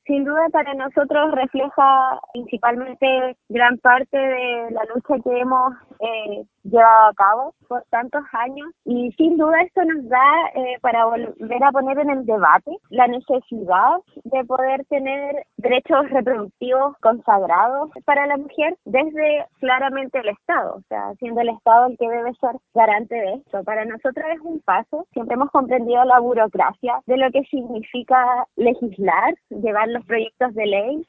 Sin duda para nosotros refleja principalmente gran parte de la lucha que hemos llevado a cabo por tantos años y sin duda esto nos da para volver a poner en el debate la necesidad de poder tener derechos reproductivos consagrados para la mujer desde claramente el Estado, o sea, siendo el Estado el que debe ser garante de esto. Para nosotros es un paso, siempre hemos comprendido la burocracia de lo que significa legislar, llevar los proyectos de ley